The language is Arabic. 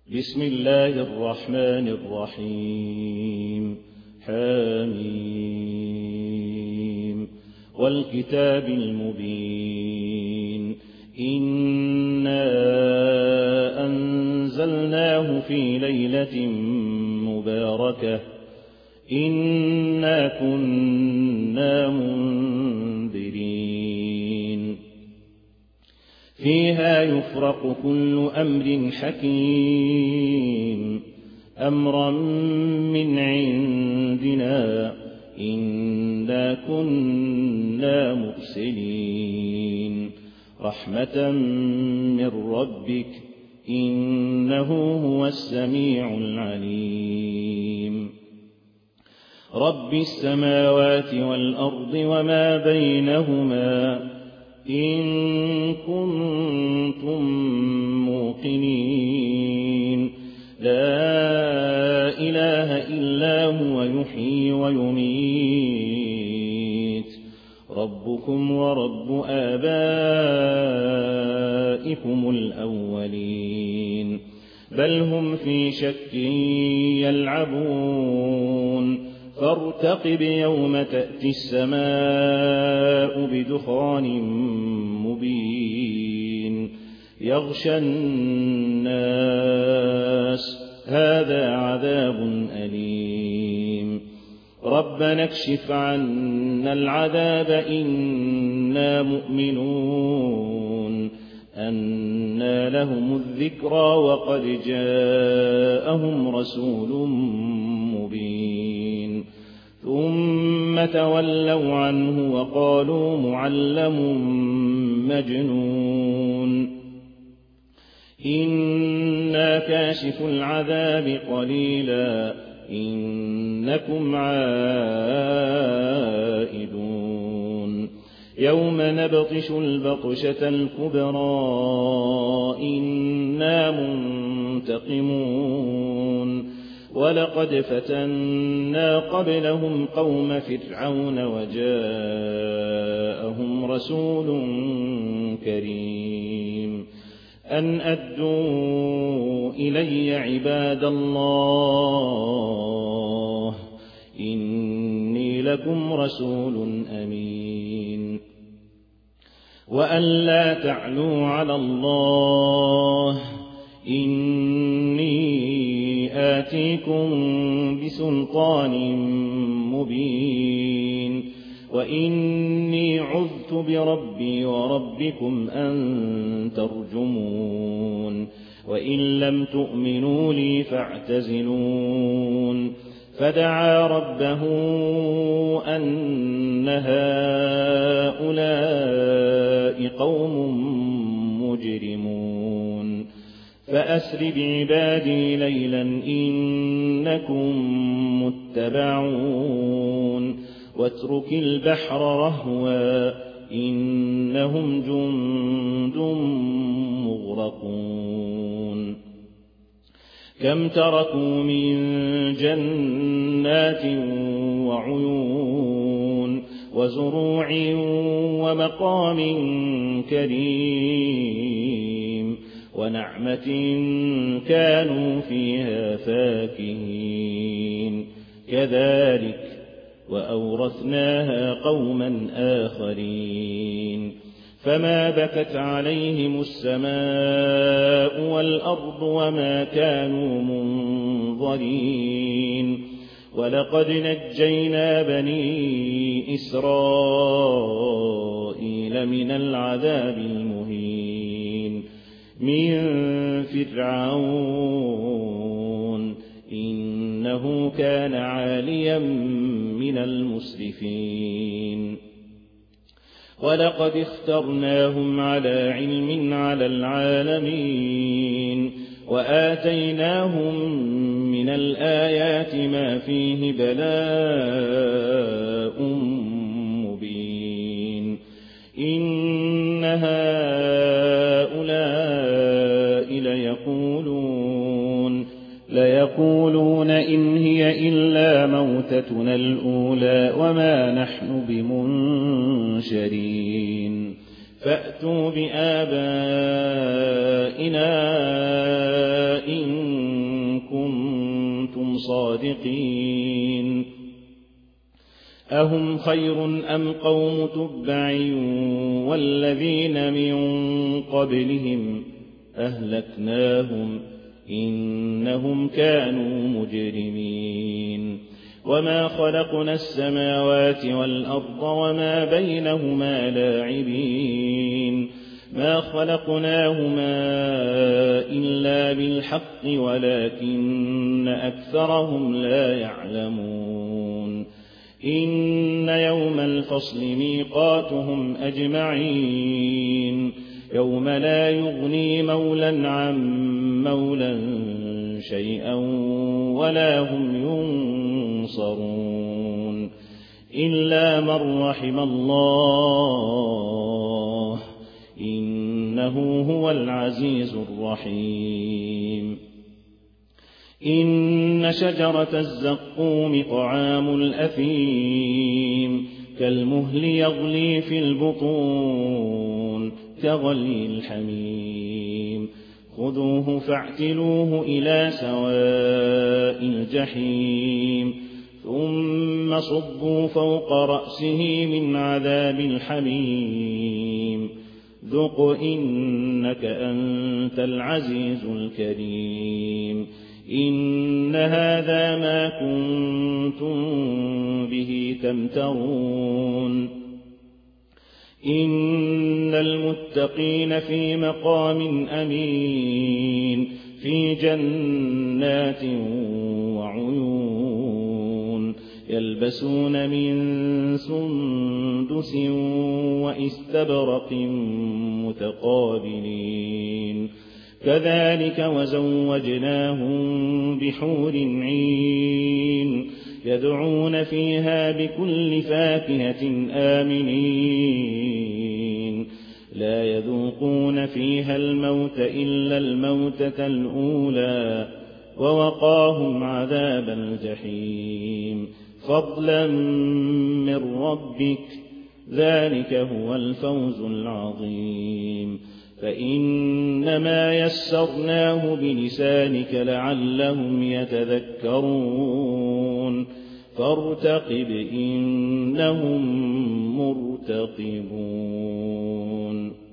بسم الله الرحمن الرحيم. حميم والكتاب المبين. إنا أنزلناه في ليلة مباركة إنا كنا منذرين فيها يفرق كل أمر حكيم أمرا من عندنا إنا كنا مرسلين رحمة من ربك إنه هو السميع العليم رب السماوات والأرض وما بينهما إن كنتم موقنين لا إله إلا هو يحيي ويميت ربكم ورب آبائكم الأولين بل هم في شك يلعبون فارتقب يوم تأتي السماء بدخان مبين يغشى الناس هذا عذاب أليم ربنا اكشف عنا العذاب إنا مؤمنون أنى لهم الذكرى وقد جاءهم رسول مبين ثم تولوا عنه وقالوا معلم مجنون إنا كاشف العذاب قليلا إنكم عائدون يوم نبطش البطشة الكبرى إنا منتقمون ولقد فتنا قبلهم قوم فرعون وجاءهم رسول كريم أن أدوا إلي عباد الله إني لكم رسول أمين وأن لا تعلوا على الله إني آتيكم بسلطان مبين وإني عذت بربي وربكم أن ترجمون وإن لم تؤمنوا لي فاعتزلون فدعا ربه أن هؤلاء قوم مجرمون فأسر بعبادي ليلا إنكم متبعون واترك البحر رهوا إنهم جند مغرقون كم تركوا من جنات وعيون وزروع ومقام كريم ونعمة كانوا فيها فاكهين كذلك وأورثناها قوما آخرين فما بكت عليهم السماء والأرض وما كانوا منظرين ولقد نجينا بني إسرائيل من العذاب المهين من فرعون إنه كان عاليا من المسرفين ولقد اخترناهم على علم على العالمين وآتيناهم من الآيات ما فيه بلاء مبين إن هؤلاء ليقولون إن هي إلا موتتنا الأولى وما نحن بمنشرين فأتوا بآبائنا إن صادقين أهم خير أم قوم تبع والذين من قبلهم أهلكناهم إنهم كانوا مجرمين وما خلقنا السماوات والأرض وما بينهما لاعبين ما خلقناهما إلا بالحق ولكن أكثرهم لا يعلمون إن يوم الفصل ميقاتهم أجمعين يوم لا يغني مولى عن مولى شيئا ولا هم ينصرون إلا من رحم الله إنه هو العزيز الرحيم إن شجرة الزقوم طعام الأثيم كالمهل يغلي في البطون كغلي الحميم خذوه فاعتلوه إلى سواء الجحيم ثم صبوا فوق رأسه من عذاب الحميم ذق إنك أنت العزيز الكريم إن هذا ما كنتم به تمترون إن المتقين في مقام أمين في جنات وعيون يلبسون من سندس وإستبرق متقابلين كذلك وزوجناهم بحور عين يدعون فيها بكل فاكهة آمنين لا يذوقون فيها الموت إلا الموتة الأولى ووقاهم عذاب الجحيم فضلا من ربك ذلك هو الفوز العظيم فإنما يسرناه بلسانك لعلهم يتذكرون فارتقب إنهم مرتقبون